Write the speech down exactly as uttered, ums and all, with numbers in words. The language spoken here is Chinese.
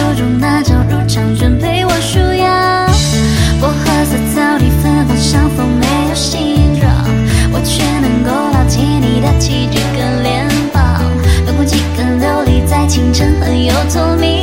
中那招入场券陪我数羊。薄荷色草地芬芳相逢没有形状，我却能够牢记你的七几个脸庞，灯光几根琉璃在清晨很有透明。